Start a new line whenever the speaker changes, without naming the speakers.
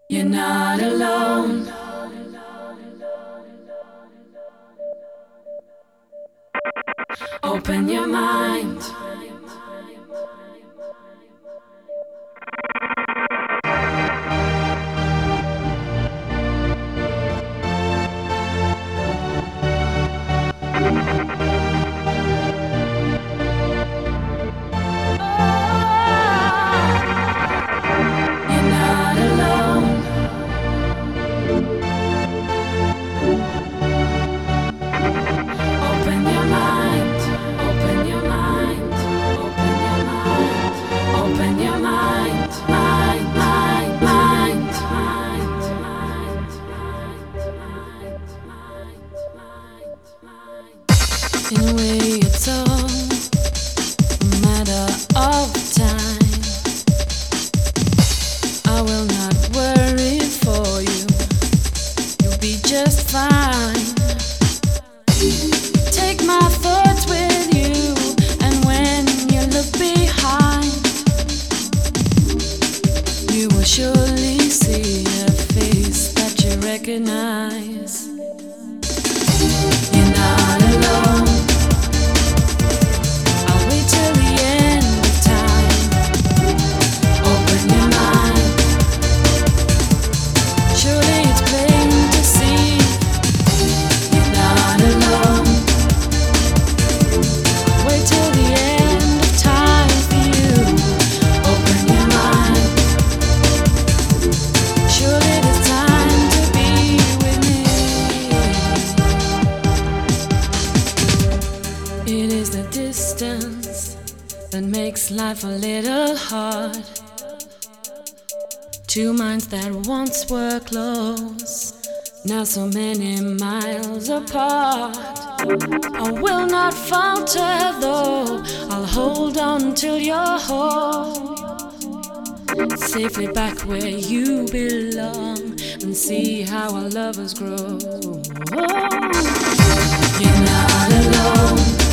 You're not alone. Open your mind. You're not alone. Open your mind. Open your mind. Open your mind. Open your mind. Mind, mind, mind, mind, mind, mind, mind. In a way, it's all a matter of time. I will not worry for you. You'll be just fine. Take my thoughts with you, and when you look behind, you will surely see a face that you recognize. You're not alone. I'll wait till the end of time. Open your mind. Surely it's plain to see. You're not alone. Wait till the end of time for you. Open your mind. Surely it's time to be with me. It is the distance that makes life a little hard. Two minds that once were close, now so many miles apart. I will not falter though, I'll hold on till you're home, safely back where you belong, and see how our lovers grow. You're not alone.